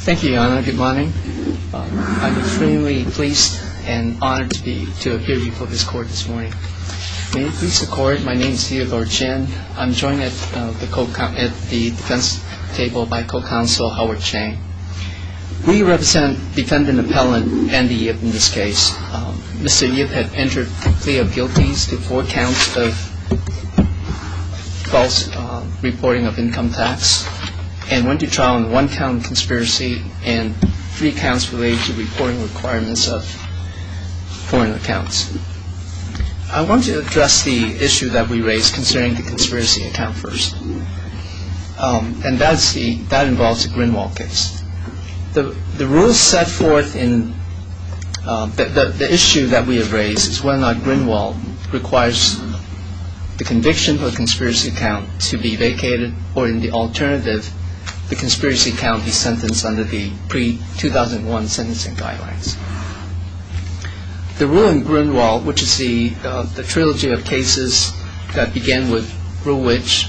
Thank you, Your Honor. Good morning. I'm extremely pleased and honored to appear before this court this morning. May it please the court, my name is Theodore Chen. I'm joined at the defense table by co-counsel Howard Chang. We represent defendant appellant Andy Yip in this case. Mr. Yip had entered plea of guilties to 4 counts of false reporting of income tax and went to trial on 1 count conspiracy and 3 counts related to reporting requirements of foreign accounts. I want to address the issue that we raised concerning the conspiracy account first. And that involves the Greenwald case. The rules set forth in the issue that we have raised is whether or not Greenwald requires the conviction for a conspiracy account to be vacated, or in the alternative, the conspiracy account be sentenced under the pre-2001 sentencing guidelines. The rule in Greenwald, which is the trilogy of cases that began with Ruwich,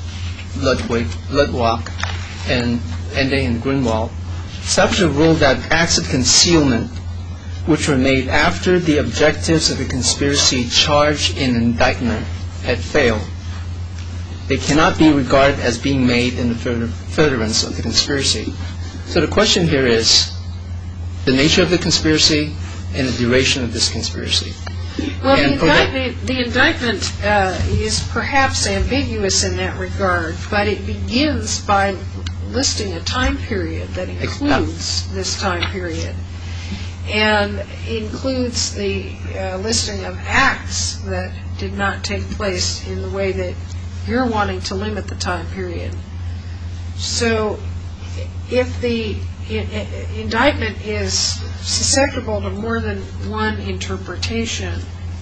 Ludwig, and ending in Greenwald, established a rule that acts of concealment which were made after the objectives of the conspiracy charged in indictment had failed. They cannot be regarded as being made in the furtherance of the conspiracy. So the question here is the nature of the conspiracy and the duration of this conspiracy. Well, the indictment is perhaps ambiguous in that regard, but it begins by listing a time period that includes this time period and includes the listing of acts that did not take place in the way that you're wanting to limit the time period. So if the indictment is susceptible to more than one interpretation,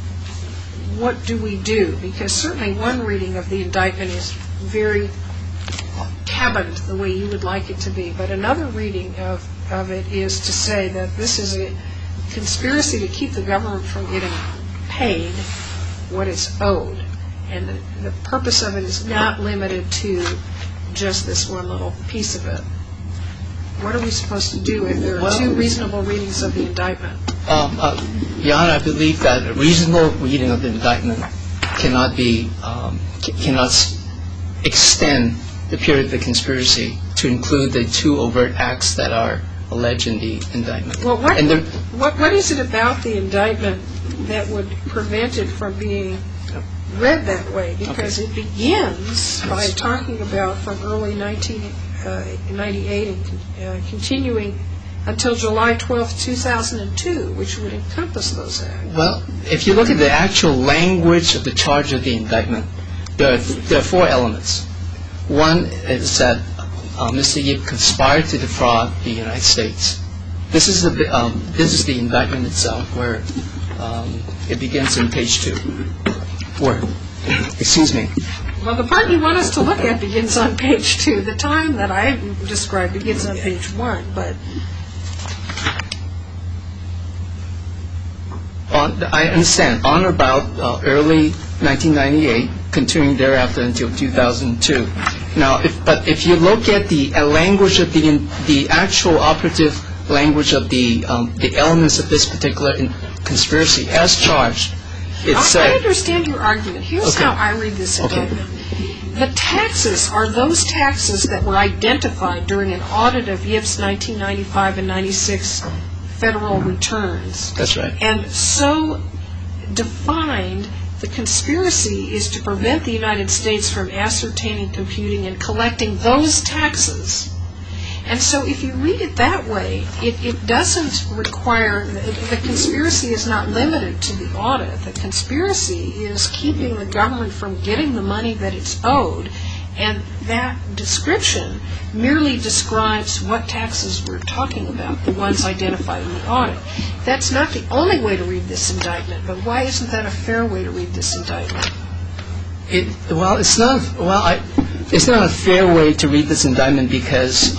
what do we do? Because certainly one reading of the indictment is very cabined the way you would like it to be, but another reading of it is to say that this is a conspiracy to keep the government from getting paid what is owed, and the purpose of it is not limited to just this one little piece of it. What are we supposed to do if there are 2 reasonable readings of the indictment? Your Honor, I believe that a reasonable reading of the indictment cannot extend the period of the conspiracy to include the 2 overt acts that are alleged in the indictment. Well, what is it about the indictment that would prevent it from being read that way? Because it begins by talking about from early 1998 and continuing until July 12, 2002, which would encompass those acts. Well, if you look at the actual language of the charge of the indictment, there are 4 elements. One is that Mr. Yip conspired to defraud the United States. This is the indictment itself, where it begins on page 2. Excuse me. Well, the part you want us to look at begins on page 2. The time that I described begins on page 1, but I understand. On or about early 1998, continuing thereafter until 2002. Now, if you look at the language of the actual operative language of the elements of this particular conspiracy as charged, it said. I understand your argument. Here's how I read this indictment. The taxes are those taxes that were identified during an audit of Yip's 1995 and 96 federal returns. That's right. And so defined, the conspiracy is to prevent the United States from ascertaining, computing, and collecting those taxes. And so if you read it that way, it doesn't require, the conspiracy is not limited to the audit. The conspiracy is keeping the government from getting the money that it's owed, and that description merely describes what taxes we're talking about, the ones identified in the audit. That's not the only way to read this indictment, but why isn't that a fair way to read this indictment? It's not a fair way to read this indictment because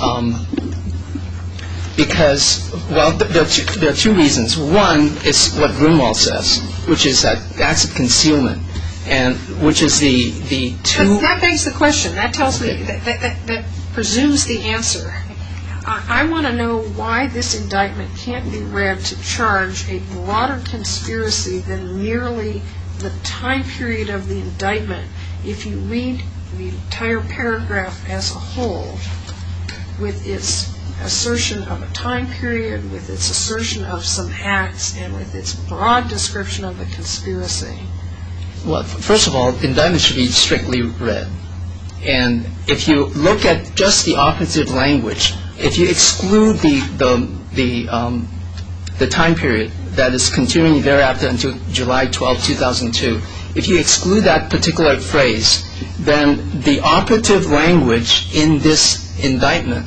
there are 2 reasons. One is what Greenwald says, which is that acts of concealment, and which is the 2. That begs the question. That tells me that presumes the answer. I want to know why this indictment can't be read to charge a broader conspiracy than merely the time period of the indictment. If you read the entire paragraph as a whole, with its assertion of a time period, with its assertion of some acts, and with its broad description of the conspiracy. Well, first of all, the indictment should be strictly read. And if you look at just the operative language, if you exclude the time period that is continuing thereafter until July 12, 2002, if you exclude that particular phrase, then the operative language in this indictment,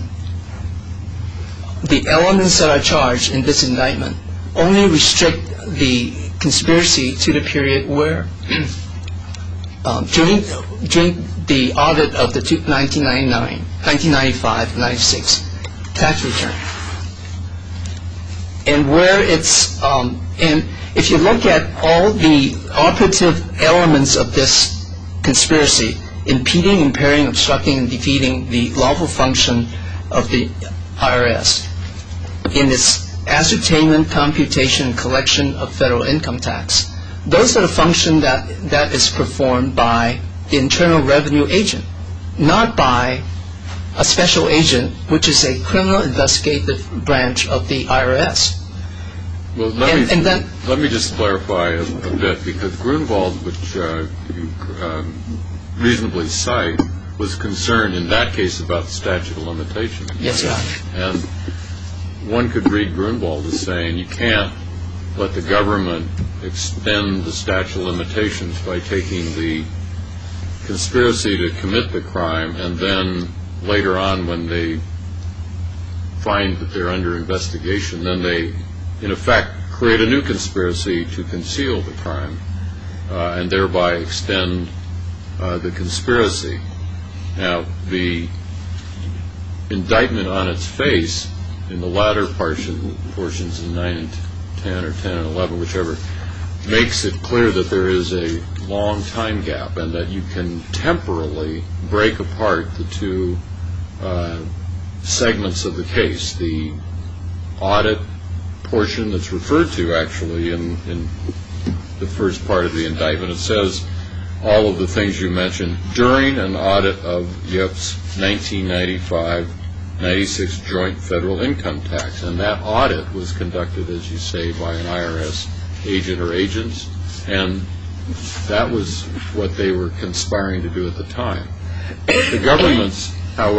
the elements that are charged in this indictment, only restrict the conspiracy to the period where, during the audit of the 1995-96 tax return. And where it's, and if you look at all the operative elements of this conspiracy, impeding, impairing, obstructing, and defeating the lawful function of the IRS in its ascertainment, computation, and collection of federal income tax, those are the function that is performed by the Internal Revenue agent, not by a special agent, which is a criminal investigative branch of the IRS. Well, let me just clarify a bit, because Grunwald, which you reasonably cite, was concerned in that case about the statute of limitations. Yes, sir. And one could read Grunwald as saying you can't let the government extend the statute of limitations by taking the conspiracy to commit the crime, and then later on when they find that they're under investigation, then they, in effect, create a new conspiracy to conceal the crime and thereby extend the conspiracy. Now, the indictment on its face, in the latter portions in 9 and 10 or 10 and 11, whichever, makes it clear that there is a long time gap and that you can temporarily break apart the two segments of the case. The audit portion that's referred to actually in the first part of the indictment, it says all of the things you mentioned during an audit of Yip's 1995-96 joint federal income tax. And that audit was conducted, as you say, by an IRS agent or agents, and that was what they were conspiring to do at the time. The government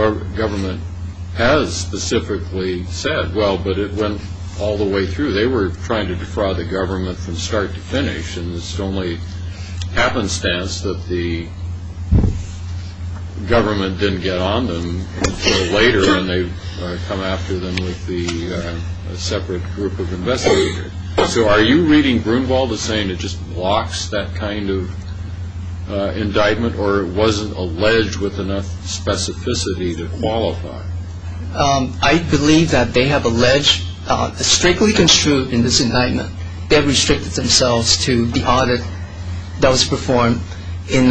has specifically said, well, but it went all the way through. They were trying to defraud the government from start to finish, and it's only happenstance that the government didn't get on them until later, and they come after them with a separate group of investigators. So are you reading Grunwald as saying it just blocks that kind of indictment, or it wasn't alleged with enough specificity to qualify? I believe that they have alleged, strictly construed in this indictment, they have restricted themselves to the audit that was performed in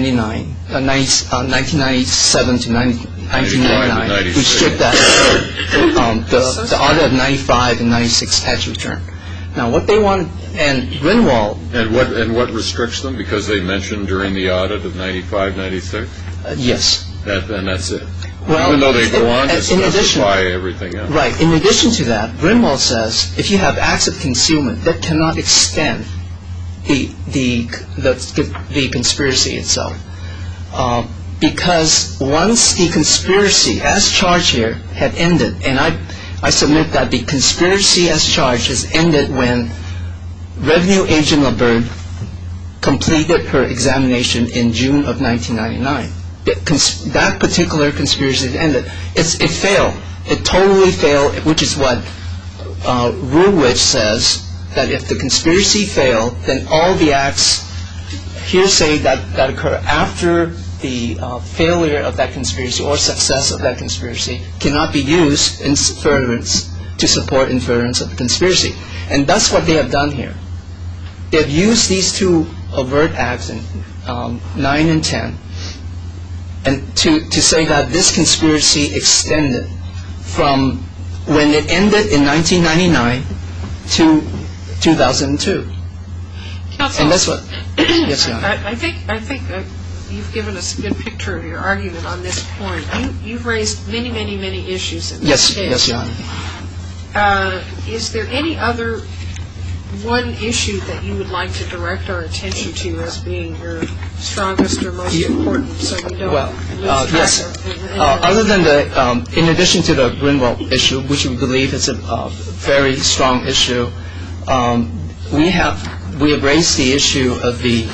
1997 to 1999. Restrict that, the audit of 95 and 96 tax return. Now, what they want, and Grunwald... And what restricts them? Because they mentioned during the audit of 95, 96? Yes. And that's it? Well, even though they go on to specify everything else. Right. In addition to that, Grunwald says if you have acts of concealment, that cannot extend the conspiracy itself. Because once the conspiracy, as charged here, had ended, and I submit that the conspiracy as charged has ended when Revenue Agent LaBerge completed her examination in June of 1999. That particular conspiracy ended. It failed. It totally failed, which is what Ruwich says, that if the conspiracy failed, then all the acts, hearsay that occur after the failure of that conspiracy or success of that conspiracy cannot be used in furtherance to support in furtherance of the conspiracy. And that's what they have done here. They have used these two overt acts in 9 and 10 and to say that this conspiracy extended from when it ended in 1999 to 2002. Counsel, And that's what, yes, Your Honor. I think you've given us a good picture of your argument on this point. You've raised many, many, many issues in this case. Yes, Your Honor. Is there any other one issue that you would like to direct our attention to as being your strongest or most important, so we don't lose track yes. of Other than in addition to the Grunwald issue, which we believe is a very strong issue, we have raised the issue of the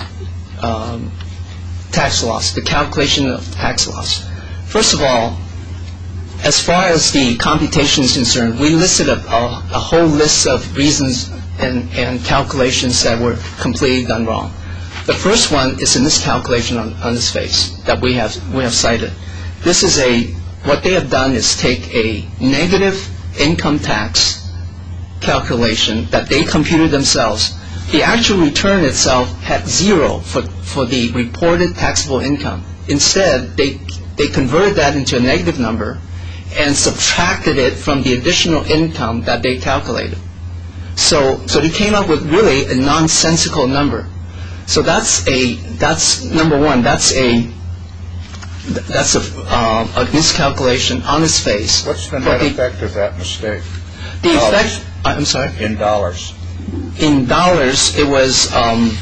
tax loss, the calculation of tax loss. First of all, as far as the computation is concerned, we listed a whole list of reasons and calculations that were completely done wrong. The first one is a miscalculation on this face that we have cited. This is what they have done is take a negative income tax calculation that they computed themselves. The actual return itself had 0 for the reported taxable income. Instead, they converted that into a negative number and subtracted it from the additional income that they calculated. So they came up with really a nonsensical number. So that's number one. That's a miscalculation on its face. What's the net effect of that mistake? The effect, I'm sorry? In dollars. In dollars, it was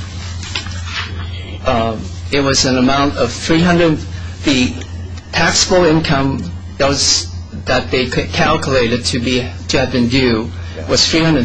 an amount of 300. The taxable income that they calculated to have been due was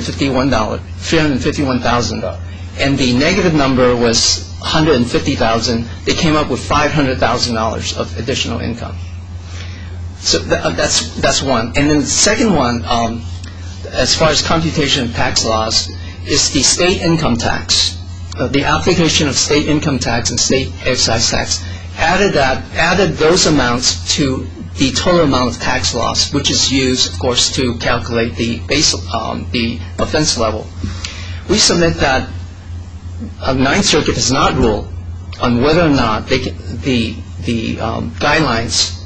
$351,000, and the negative number was $150,000. They came up with $500,000 of additional income. So that's one. And then the second one, as far as computation of tax laws, is the state income tax. The application of state income tax and state excise tax added those amounts to the total amount of tax loss, which is used, of course, to calculate the offense level. We submit that Ninth Circuit has not ruled on whether or not the guidelines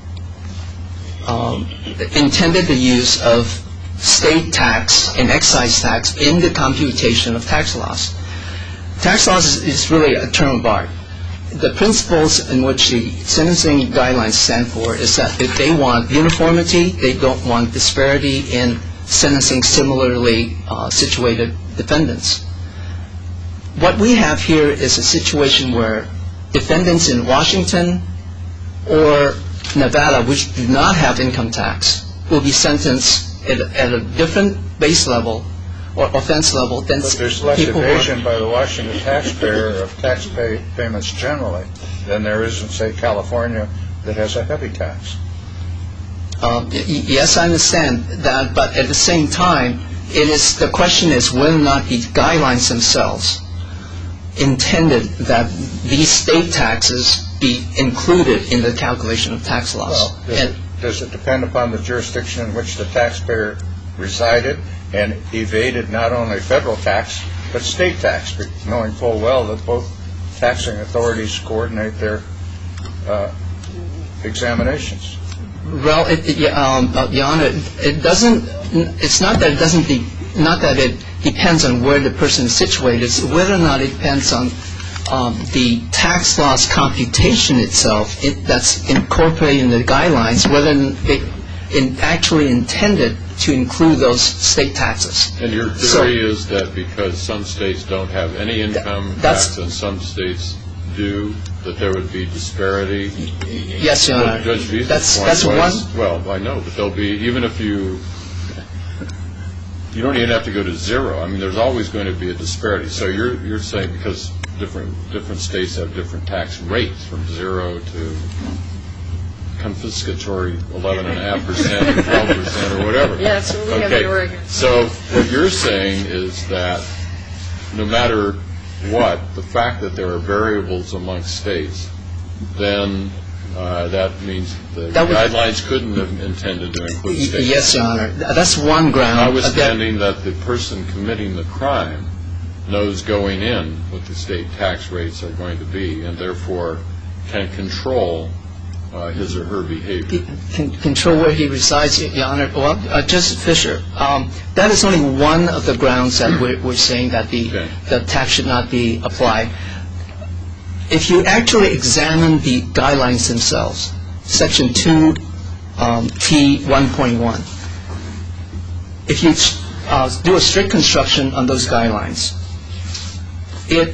intended the use of state tax and excise tax in the computation of tax loss. Tax loss is really a term of art. The principles in which the sentencing guidelines stand for is that if they want uniformity, they don't want disparity in sentencing similarly situated defendants. What we have here is a situation where defendants in Washington or Nevada, which do not have income tax, will be sentenced at a different base level or offense level than But there's less evasion by the Washington taxpayer of tax payments generally than there is in, say, California that has a heavy tax. Yes, I understand that, but at the same time, the question is whether or not the guidelines themselves intended that these state taxes be included in the calculation of tax loss. Well, does it depend upon the jurisdiction in which the taxpayer resided and evaded not only federal tax but state tax, knowing full well that both taxing authorities coordinate their examinations? Well, Your Honor, it doesn't. It's not that it doesn't. Not that it depends on where the person is situated. It's whether or not it depends on the tax loss computation itself. That's incorporated in the guidelines. Whether they actually intended to include those state taxes. And your theory is that because some states don't have any income tax and some states do, that there would be disparity? Yes, Your Honor. Judge Viz's point was, well, I know, but there'll be, even if you don't even have to go to zero. I mean, there's always going to be a disparity. So you're saying because different states have different tax rates from 0 to confiscatory 11.5% or 12% or whatever. Yes, we have the Oregon. So what you're saying is that no matter what, the fact that there are variables among states, then that means the guidelines couldn't have intended to include states. Yes, Your Honor. That's one ground. Notwithstanding that the person committing the crime knows going in what the state tax rates are going to be and therefore can control his or her behavior. Control where he resides, Your Honor. Well, Justice Fisher, that is only one of the grounds that we're saying that the tax should not be applied. If you actually examine the guidelines themselves, Section 2T1.1, if you do a strict construction on those guidelines, it,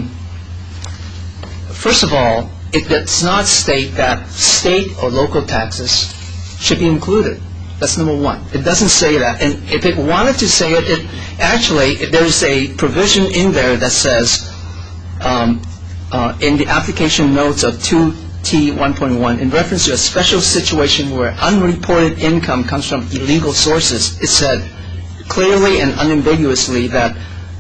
first of all, it does not state that state or local taxes should be included. That's number one. It doesn't say that. And if it wanted to say it, actually, there's a provision in there that says, in the application notes of 2T1.1, in reference to a special situation where unreported income comes from illegal sources, it said clearly and unambiguously that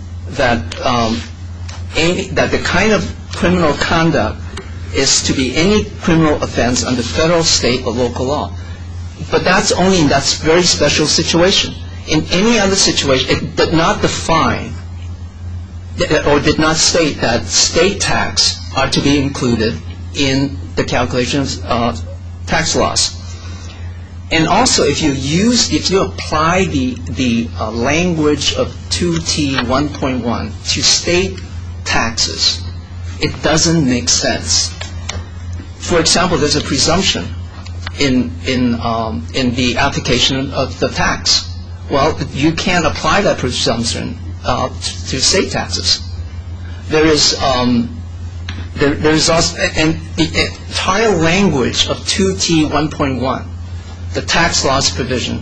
the kind of criminal conduct is to be any criminal offense under federal, state, or local law. But that's only in that very special situation. In any other situation, it did not define or did not state that state tax are to be included in the calculations of tax laws. And also, if you apply the language of 2T1.1 to state taxes, it doesn't make sense. For example, there's a presumption in the application of the tax. Well, you can't apply that presumption to state taxes. There is also and the entire language of 2T1.1, the tax laws provision,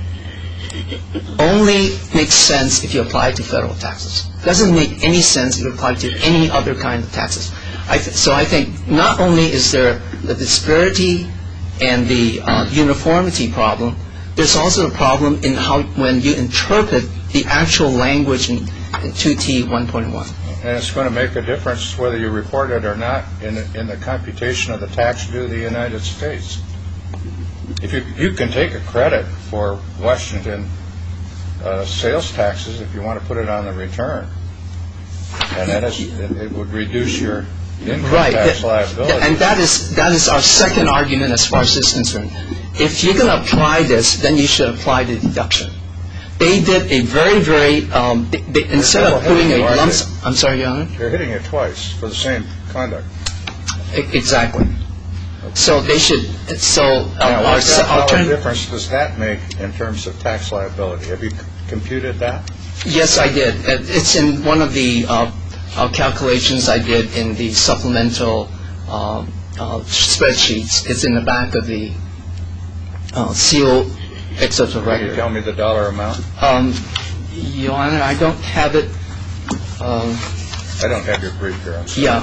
only makes sense if you apply it to federal taxes. It doesn't make any sense if you apply it to any other kind of taxes. So I think not only is there the disparity and the uniformity problem, there's also a problem in how when you interpret the actual language in 2T1.1. And it's going to make a difference whether you report it or not in the computation of the tax due to the United States. If you can take a credit for Washington sales taxes if you want to put it on the return, and it would reduce your income tax liability. And that is our second argument as far as this is concerned. If you're going to apply this, then you should apply the deduction. They did a very, instead of putting a lump sum. I'm sorry, Your Honor? They're hitting it twice for the same conduct. Exactly. So they should, what difference does that make in terms of tax liability? Have you computed that? Yes, I did. It's in one of the calculations I did in the supplemental spreadsheets. It's in the back of the seal excerpt of record. Can you tell me the dollar amount? Your Honor, I don't have it. I don't have your brief here. I'm sorry. Yeah,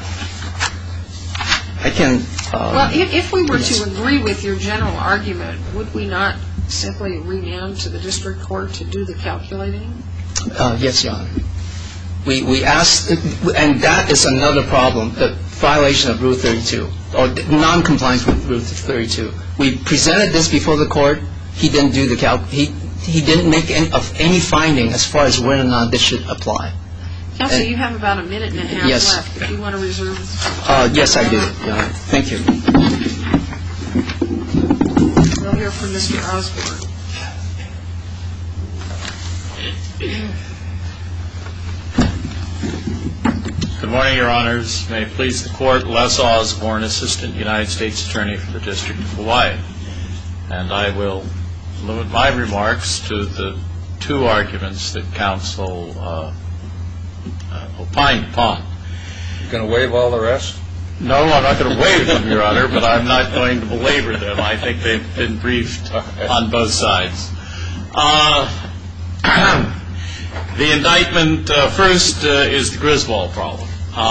I can. Well, if we were to agree with your general argument, would we not simply remand to the district court to do the calculating? Yes, Your Honor. We asked, and that is another problem, the violation of Rule 32, or non-compliance with Rule 32. We presented this before the court. He didn't do the he didn't make any finding as far as whether or not this should apply. Counsel, you have about a minute and a half left. If you want to reserve. Yes, I do, Your Honor. Thank you. We'll hear from Mr. Osborne. Good morning, Your Honors. May it please the Court, Les Osborne, Assistant United States Attorney for the District of Hawaii. And I will limit my remarks to the two arguments that counsel opined upon. You going to waive all the rest? No, I'm not going to waive them, Your Honor, but I'm not going to belabor them. I think they've been briefed on both sides. The indictment first is the Griswold problem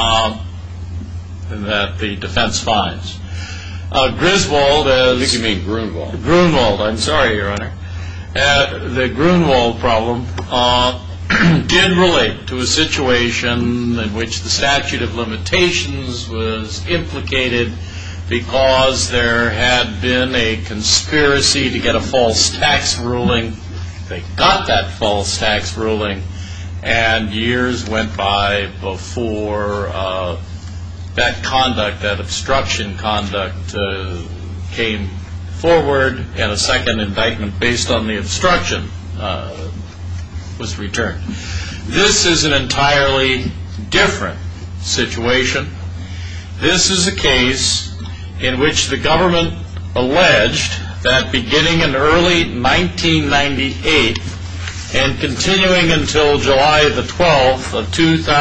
that the defense finds. Griswold, as I think you mean Grunwald. Grunwald, I'm sorry, Your Honor. The Grunwald problem did relate to a situation in which the statute of limitations was implicated because there had been a conspiracy to get a false tax ruling. They got that false tax ruling, and years went by before that conduct, that obstruction conduct, came forward, and a second indictment based on the obstruction was returned. This is an entirely different situation. This is a case in which the government alleged that beginning in early 1998 and continuing until July the 12th of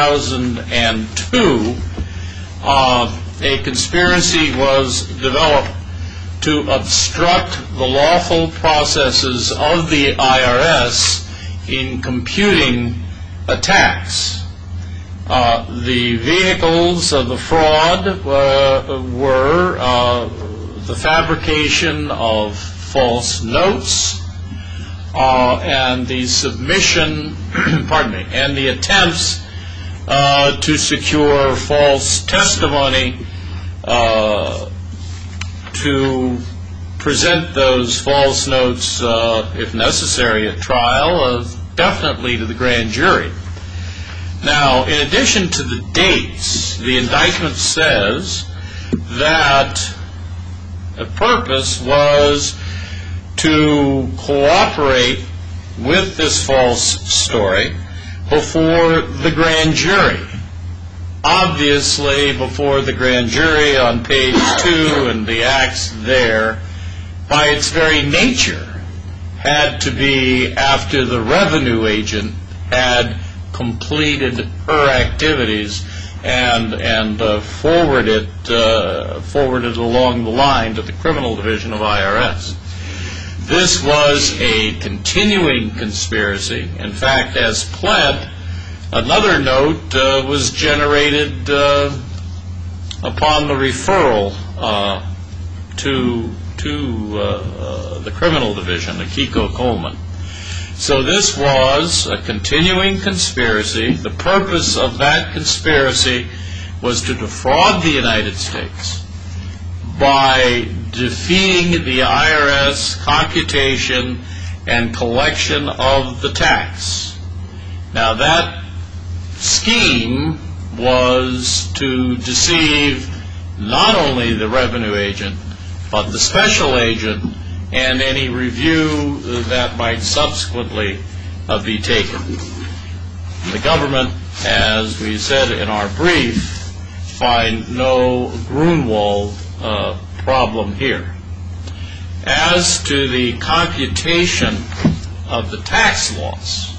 2002, a conspiracy was developed to obstruct the lawful processes of the IRS in computing a tax. The vehicles of the fraud were the fabrication of false notes and the submission, and the attempts to secure false testimony to present those false notes, if necessary, at trial, definitely to the grand jury. Now, in addition to the dates, the indictment says that the purpose was to cooperate with this false story before the grand jury. Obviously, before the grand jury on page 2 and the acts there, by its very nature, had to be after the revenue agent had completed her activities and forwarded along the line to the criminal division of IRS. This was a continuing conspiracy. In fact, as pled, another note was generated upon the referral to the criminal division, Akiko Coleman. So this was a continuing conspiracy. The purpose of that conspiracy was to defraud the United States by defeating the IRS computation and collection of the tax. Now that scheme was to deceive not only the revenue agent, but the special agent and any review that might subsequently be taken. The government, as we said in our brief, find no Grunwald problem here. As to the computation of the tax loss,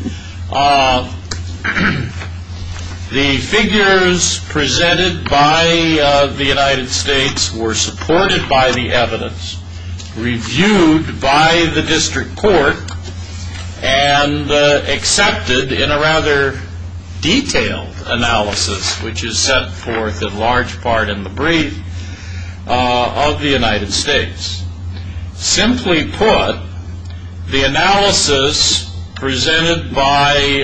the figures presented by the United States were supported by the evidence, reviewed by the district court, and accepted in a rather detailed analysis, which is set forth in large part in the brief of the United States. Simply put, the analysis presented by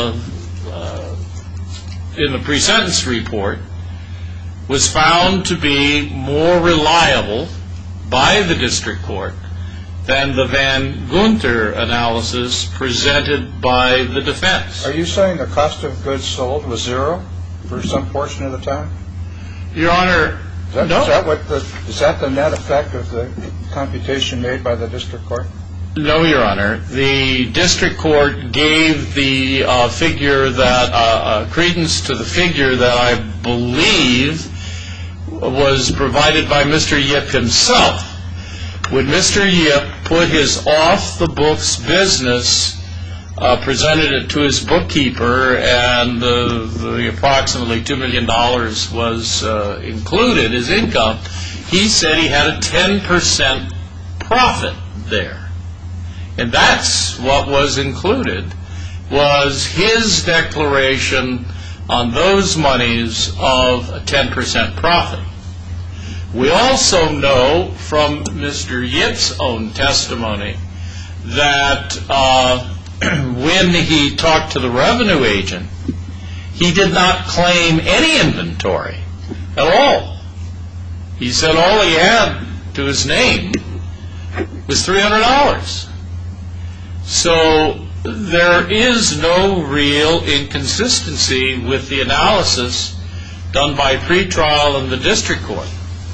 in the pre-sentence report was found to be more reliable by the district court than the Van Gunter analysis presented by the defense. Are you saying the cost of goods sold was zero for some portion of the time? Your Honor, no. Is that the net effect of the computation made by the district court? No, Your Honor. The district court gave the figure that credence to the figure that I believe was provided by Mr. Yip himself. When Mr. Yip put his off-the-books business, presented it to his bookkeeper, and the approximately $2 million was included, his income, he said he had a 10% profit there. And that's what was included, was his declaration on those monies of a 10% profit. We also know from Mr. Yip's own testimony that when he talked to the revenue agent, he did not claim any inventory at all. He said all he had to his name was $300. So there is no real inconsistency with the analysis done by pretrial in the district court.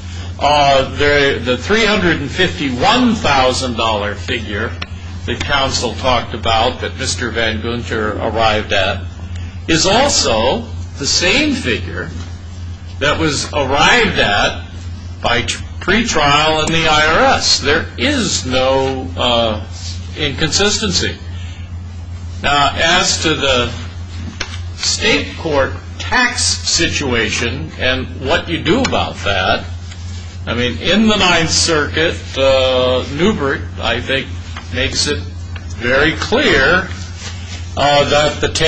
The $351,000 figure that counsel talked about that Mr. Van Gunter arrived at is also the same figure that was arrived at by pretrial in the IRS. There is no inconsistency. Now, as to the state court tax situation and what you do about that, I mean, in the Ninth Circuit, Newbert, I think, makes it very clear that the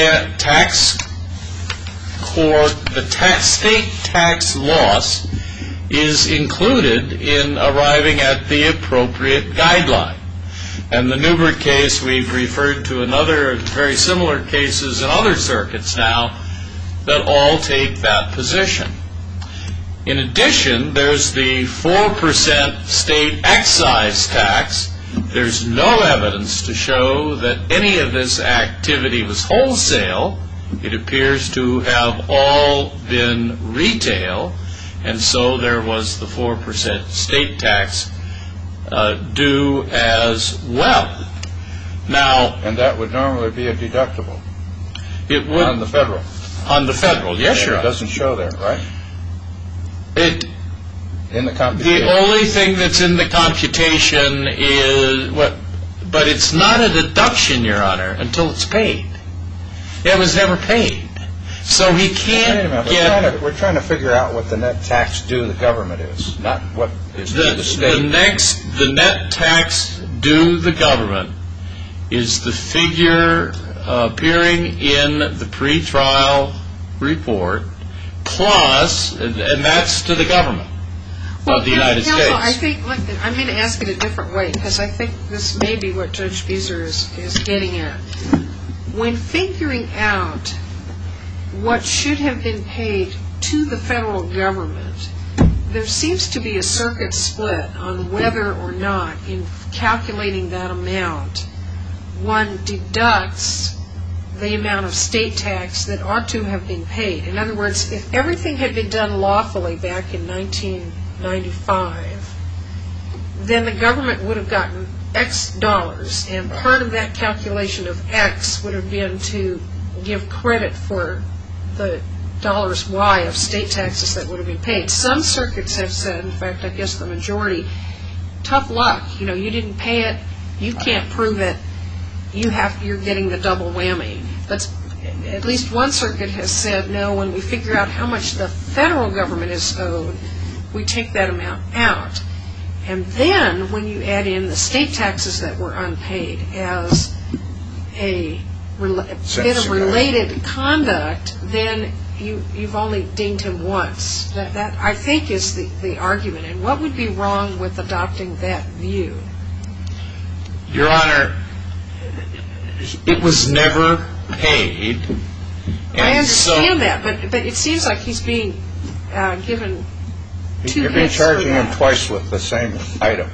state tax loss is included in arriving at the appropriate guideline. And the Newbert case, we've referred to another very similar cases in other circuits now that all take that position. In addition, there's the 4% state excise tax. There's no evidence to show that any of this activity was wholesale. It appears to have all been retail, and so there was the 4% state tax due as well. Now, and that would normally be a deductible. It would on the federal. On the federal, yes, sure. It doesn't show there, right? In the computation. The only thing that's in the computation is but it's not a deduction, Your Honor, until it's paid. It was never paid, so he can't get. We're trying to figure out what the net tax due the government is, not what is due the state. The net tax due the government is the figure appearing in the pretrial report, plus, and that's to the government of the United States. I think I'm going to ask it a different way, because I think this may be what Judge Beezer is getting at. When figuring out what should have been paid to the federal government, there seems to be a circuit split on whether or not, in calculating that amount, one deducts the amount of state tax that ought to have been paid. In other words, if everything had been done lawfully back in 1995, then the government would have gotten X dollars, and part of that calculation of X would have been to give credit for the dollars Y of state taxes that would have been paid. Some circuits have said, in fact, I guess the majority, tough luck. You didn't pay it, you can't prove it, you're getting the double whammy. But at least one circuit has said, no, when we figure out how much the federal government is owed, we take that amount out. And then when you add in the state taxes that were unpaid as a bit of related conduct, then you've only dinged him once. That I think is the argument. And what would be wrong with adopting that view? Your Honor, it was never paid. I understand that, but it seems like he's being given two You're being hits for charging that. him twice with the same item.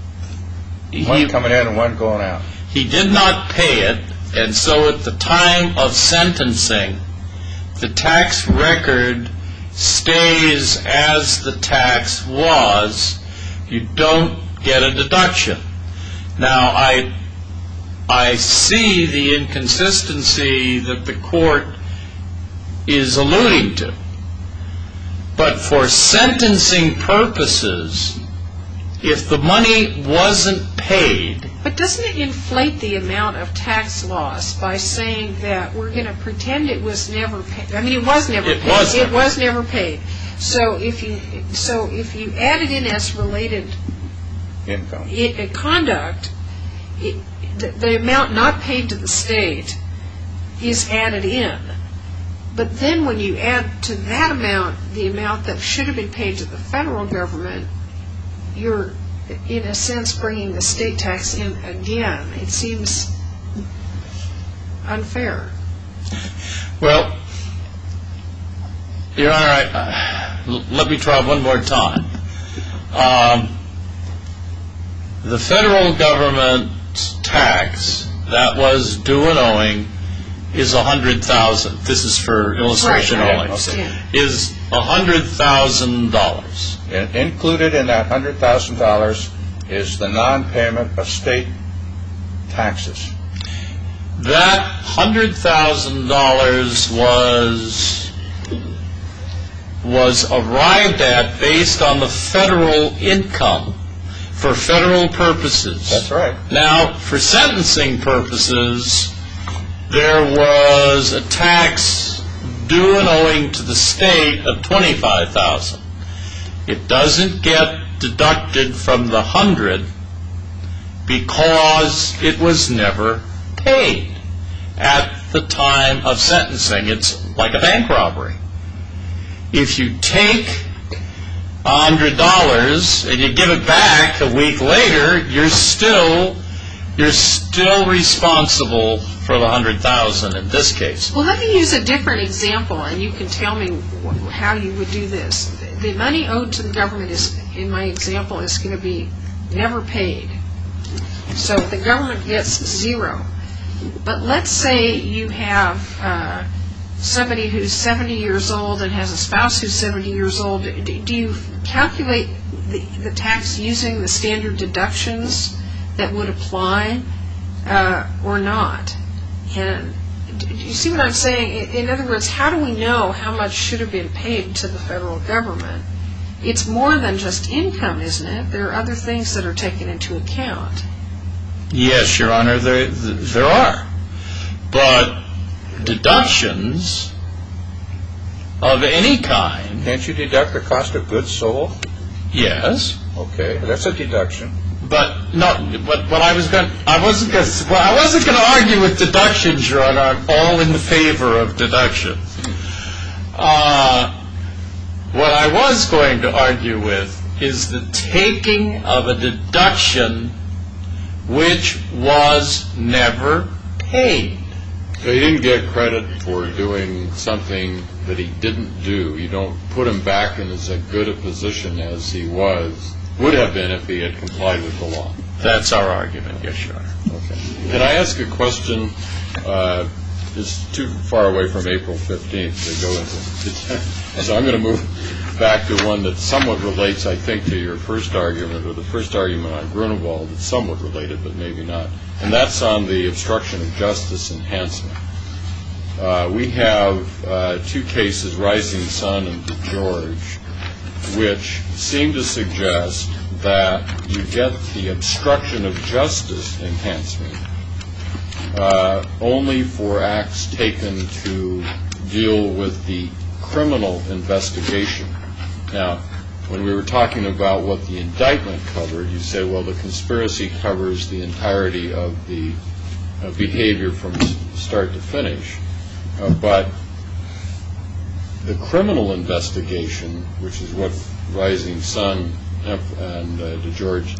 One coming in and one going out. He did not pay it, and so at the time of sentencing, the tax record stays as the tax was. You don't get a deduction. Now, I see the inconsistency that the court is alluding to. But for sentencing purposes, if the money wasn't paid... But doesn't it inflate the amount of tax loss by saying that we're going to pretend it was never paid? I mean, it was never paid. It was never paid. So if you add it in as related income conduct, the amount not paid to the state is added in. But then when you add to that amount the amount that should have been paid to the federal government, you're, in a sense, bringing the state tax in again. It seems unfair. Well, Your Honor, let me try one more time. The federal government tax that was due and owing is $100,000. This is for illustration Right. only. Okay. Is $100,000. And included in that $100,000 is the non-payment of state taxes. That $100,000 was arrived at based on the federal income for federal purposes. That's right. Now, for sentencing purposes, there was a tax due and owing to the state of $25,000. It doesn't get deducted from the 100 because it was never paid at the time of sentencing. It's like a bank robbery. If you take $100 and you give it back a week later, you're still responsible for the $100,000 in this case. Well, let me use a different example, and you can tell me how you would do this. The money owed to the government is, in my example, is going to be never paid. So the government gets zero. But let's say you have somebody who's 70 years old and has a spouse who's 70 years old. Do you calculate the tax using the standard deductions that would apply or not? And do you see what I'm saying? In other words, how do we know how much should have been paid to the federal government? It's more than just income, isn't it? There are other things that are taken into account. Yes, Your Honor, there are. But deductions of any kind... Can't you deduct the cost of goods sold? Yes. Okay, that's a deduction. But no, what I wasn't going to argue with deductions, Your Honor. I'm all in favor of deductions. What I was going to argue with is the taking of a deduction which was never paid. So he didn't get credit for doing something that he didn't do. You don't put him back in as good a position as he would have been if he had complied with the law. That's our argument, yes, Your Honor. Okay. Can I ask a question? It's too far away from April 15th to go into. So I'm going to move back to one that somewhat relates, I think, to your first argument, or the first argument on Grunewald. It's somewhat related, but maybe not. And that's on the obstruction of justice enhancement. We have two cases, Rising Sun and DeGeorge, which seem to suggest that you get the obstruction of justice enhancement only for acts taken to deal with the criminal investigation. Now, when we were talking about what the indictment covered, you said, well, the conspiracy covers the entirety of the behavior from start to finish. But the criminal investigation, which is what Rising Sun and DeGeorge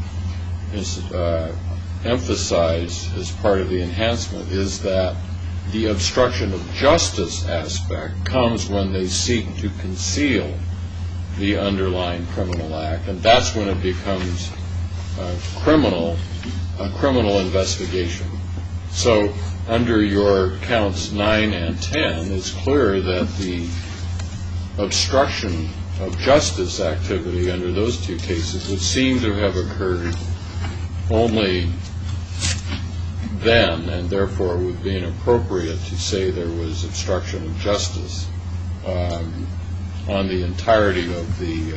emphasize as part of the enhancement, is that the obstruction of justice aspect comes when they seek to conceal the underlying criminal act, and that's when it becomes a criminal investigation. So under your counts 9 and 10, it's clear that the obstruction of justice activity under those two cases would seem to have occurred only then, and therefore would be inappropriate to say there was obstruction of justice on the entirety of the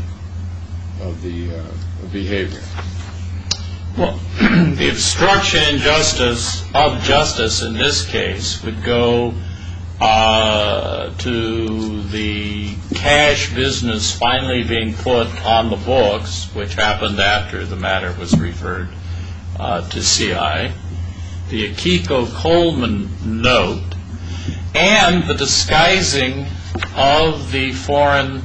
behavior. Well, the obstruction of justice in this case would go to the cash business finally being put on the books, which happened after the matter was referred to CI, the Akiko Coleman note, and the disguising of the foreign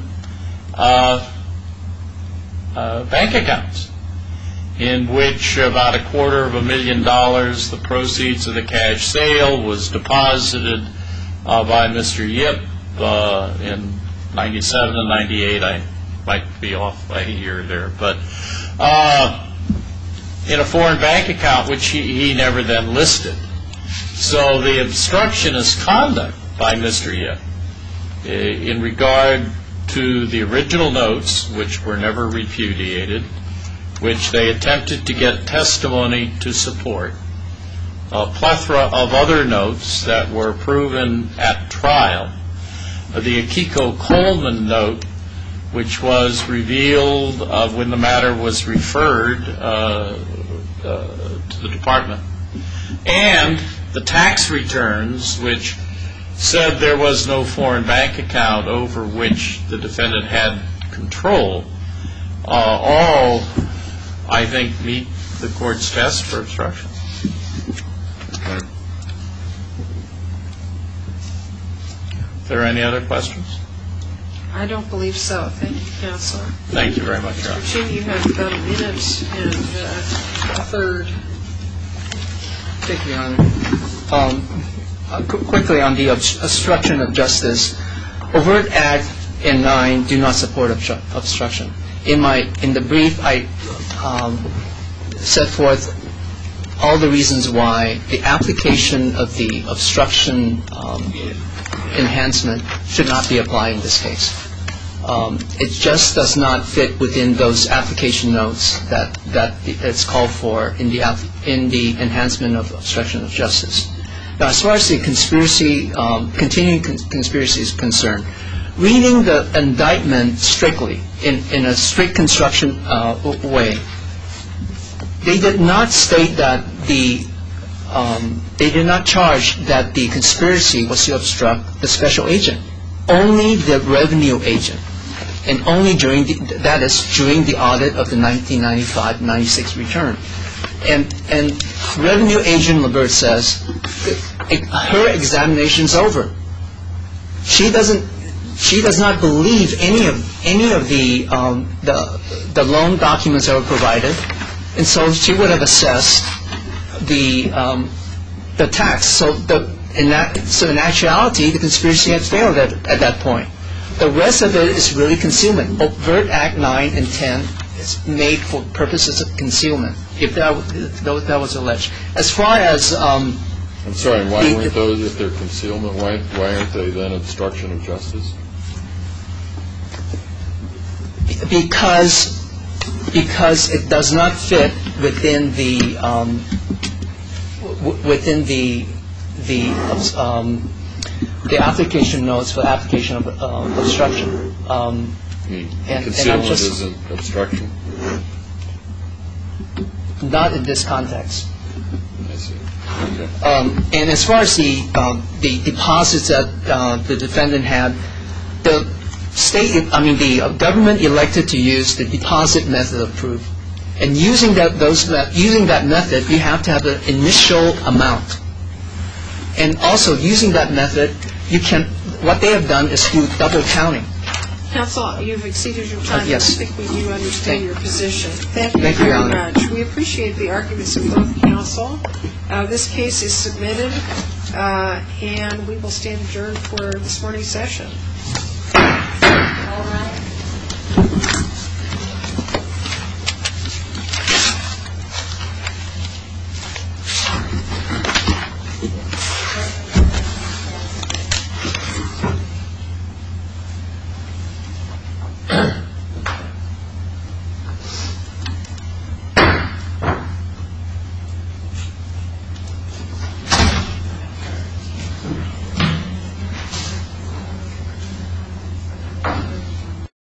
bank accounts, in which about $250,000, the proceeds of the cash sale, was deposited by Mr. Yip in 97 and 98. I might be off by a year there, but in a foreign bank account which he never then listed. So the obstructionist conduct by Mr. Yip in regard to the original notes, which were never repudiated, which they attempted to get testimony to support, a plethora of other notes that were proven at trial, the Akiko Coleman note, which was revealed when the matter was referred to the department, and the tax returns, which said there was no foreign bank account over which the defendant had control, all, I think, meet the court's test for obstruction. Are there any other questions? I don't believe so. Thank you, Counselor. Thank you very much, Your Honor. Mr. Chin, you have about a minute and a third. Thank you, Your Honor. Quickly on the obstruction of justice, Overt Act and 9 do not support obstruction. In the brief, I set forth all the reasons why the application of the obstruction enhancement should not be applied in this case. It just does not fit within those application notes that it's called for in the enhancement of obstruction of justice. Now, as far as the conspiracy, continuing conspiracy is concerned, reading the indictment strictly in a strict construction way, they did not state that they did not charge that the conspiracy was to obstruct the special agent, only the revenue agent, and only during that is during the audit of the 1995-96 return. And Revenue Agent LaBerte says her examination's over. She does not believe any of the loan documents that were provided, and so she would have assessed the tax. So in actuality, the conspiracy had failed at that point. The rest of it is really concealment. Overt Act 9 and 10 is made for purposes of concealment, if that was alleged. As far as I'm sorry, why weren't those, if they're concealment, why aren't they then obstruction of justice? Because it does not fit within the application notes for application of obstruction. Concealment isn't obstruction? Not in this context. I see. Okay. And as far as the deposits that the defendant had, the government elected to use the deposit method of proof, and using that method, you have to have an initial amount. And also, using that method, what they have done is do double counting. Counsel, you've exceeded your time. Yes. I think we do understand your position. Thank you Thank you, very Your Honor. much. We appreciate the arguments of both counsel. This case is submitted, and we will stand adjourned for this morning's session. All rise.